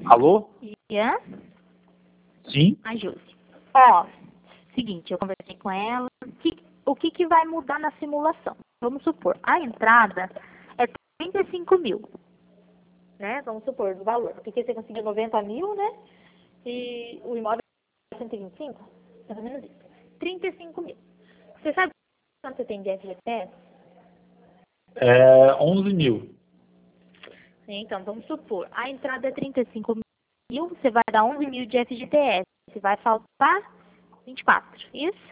Alô? Ian? Sim? A Josi. Ó, seguinte, eu conversei com ela. O que vai mudar na simulação? Vamos supor, a entrada é 35 mil, né? Vamos supor, do valor. Porque você conseguiu 90 mil, né? E o imóvel é 125? Mais ou menos isso. 35 mil. Você sabe quanto você tem de FGTS? 11 mil. Então, vamos supor, a entrada é 35 mil, você vai dar 11 mil de FGTS. Você vai faltar 24, isso?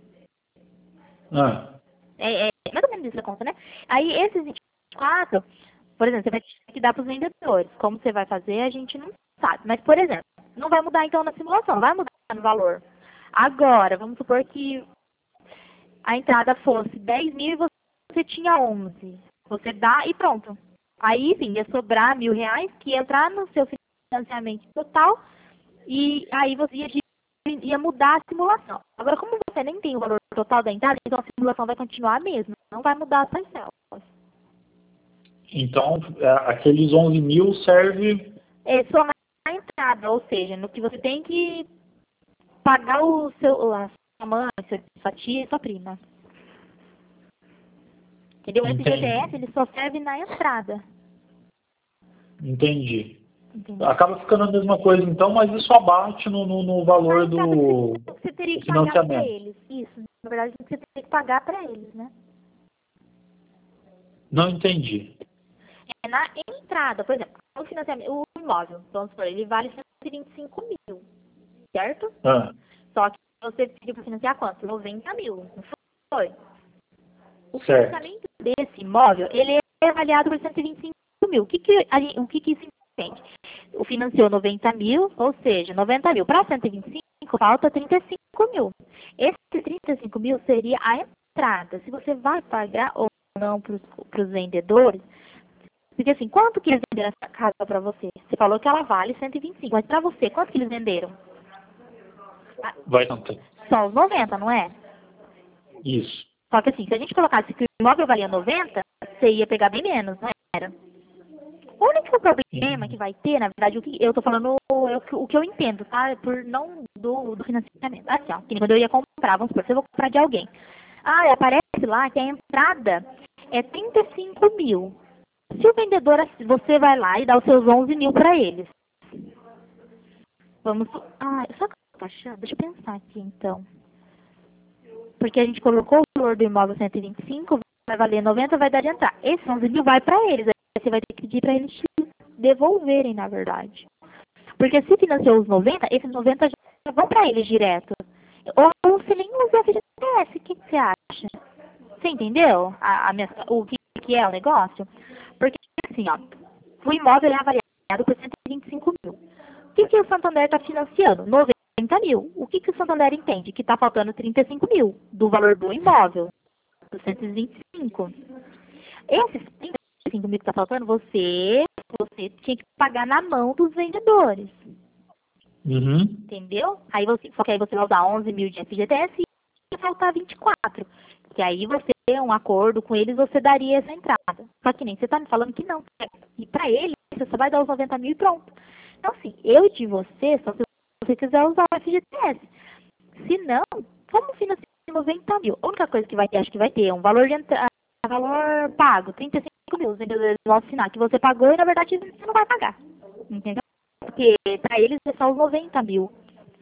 Ah, É mais ou menos isso a conta, né? Aí, esses 24, por exemplo, você vai ter que dar para os vendedores. Como você vai fazer, a gente não sabe. Mas, por exemplo, não vai mudar então na simulação, vai mudar no valor. Agora, vamos supor que a entrada fosse 10 mil e você tinha 11. Você dá e pronto. Aí, sim, ia sobrar R$ 1.000 que ia entrar no seu financiamento total e aí você ia mudar a simulação. Agora, como você nem tem o valor total da entrada, então a simulação vai continuar a mesma. Não vai mudar as parcelas. então, aqueles 11 mil serve... É só na entrada, ou seja, no que você tem que pagar a sua mãe, sua tia e sua prima. Entendeu? O FGTS, ele só serve na entrada. Entendi. Entendeu? Acaba ficando a mesma coisa, então, mas isso abate no valor do Você teria que pagar para financiamento. eles. Isso, na verdade, você teria que pagar para eles, né? Não entendi. É na entrada, por exemplo, o financiamento, o imóvel, vamos supor, ele vale 125 mil, certo? Ah, Só que você pediu para financiar quanto? 90 mil, não foi? O certo. financiamento desse imóvel, ele é avaliado por 125 mil. O que isso entende? O financiou 90 mil, ou seja, 90 mil para 125, falta 35 mil. Esse 35 mil seria a entrada. Se você vai pagar ou não para os vendedores, porque assim, quanto que eles venderam essa casa para você? Você falou que ela vale 125, mas para você, quanto que eles venderam? Vai tanto. Só os 90, não é? Isso. Só que assim, se a gente colocasse que o imóvel valia 90, você ia pegar bem menos, não era? O único problema que vai ter, na verdade, o que eu tô falando o que eu entendo, tá? Por não do financiamento. Assim, ó, que nem quando eu ia comprar, vamos supor, se eu vou comprar de alguém. Ah, aparece lá que a entrada é 35 mil. Se o vendedor, você vai lá e dá os seus 11 mil para eles. Vamos. Ah, só que eu tô achando, deixa eu pensar aqui então. Porque a gente colocou o valor do imóvel 125, vai valer 90, vai dar de entrar. Esse 11 mil vai para eles. Aí você vai ter que pedir para eles te devolverem, na verdade. Porque se financiou os 90, esses 90 já vão para eles direto. Ou você nem usa a FGTS, o que você acha? Você entendeu o que é o negócio? Porque assim, ó, o imóvel é avaliado por 125 mil. O que o Santander está financiando? 90 mil. O que o Santander entende? Que está faltando 35 mil do valor do imóvel, dos 125. Esses 35 mil que está faltando, você tinha que pagar na mão dos vendedores. Uhum. Entendeu? Só que aí você vai usar 11 mil de FGTS e vai faltar 24. Que aí você, um acordo com eles, você daria essa entrada. Só que nem você está me falando que não. E para eles, você só vai dar os 90 mil e pronto. Então, assim, eu de você, só se você quiser usar o FGTS. Se não, como financiar 90 mil? A única coisa que vai ter, acho que vai ter, é um valor de valor pago, 35 mil. Os vendedores vão assinar que você pagou e, na verdade, você não vai pagar. Entendeu? Porque para eles é só os 90 mil.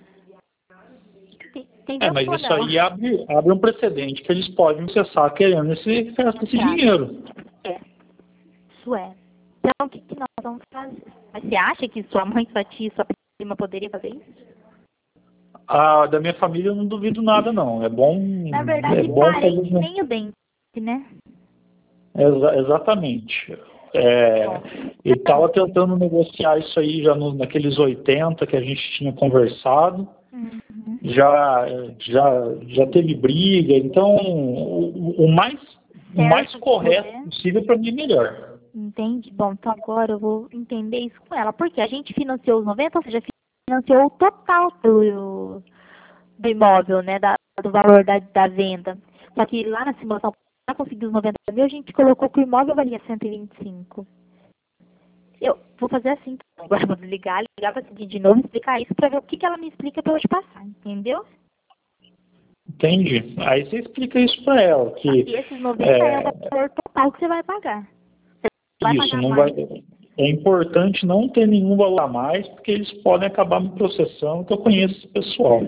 Entendeu Mas ou isso não? aí abre um precedente que eles podem acessar querendo esse dinheiro. Isso é. Então, o que nós vamos fazer? Mas você acha que sua mãe, sua tia, sua prima poderia fazer isso? Da minha família eu não duvido nada, não. É bom, Na verdade, parente fazer... nem o dente, né? Exatamente. Eu estava tentando negociar isso aí já naqueles 80 que a gente tinha conversado. Uhum. Já teve briga, então o mais correto possível para mim é melhor. Entendi. Bom, então agora eu vou entender isso com ela. Porque a gente financiou os 90, ou seja, financiou o total do imóvel, né? Do valor da venda. Só que lá na simulação, para conseguir os 90 mil, a gente colocou que o imóvel valia 125. Eu vou fazer assim, então. Agora eu vou desligar, ligar pra Cidinha de novo, explicar isso pra ver o que ela me explica pra eu te passar, entendeu? Entende? Aí você explica isso para ela, que E esses 90 é o valor total que você vai pagar. Você vai isso pagar não mais. vai. É importante não ter nenhum valor a mais, porque eles podem acabar me processando, que eu conheço esse pessoal.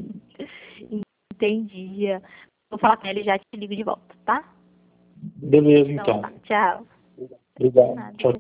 Entendi. Vou falar com ele e já te ligo de volta, tá? Beleza, Então então. tá, tchau. Obrigado. Nada. Tchau.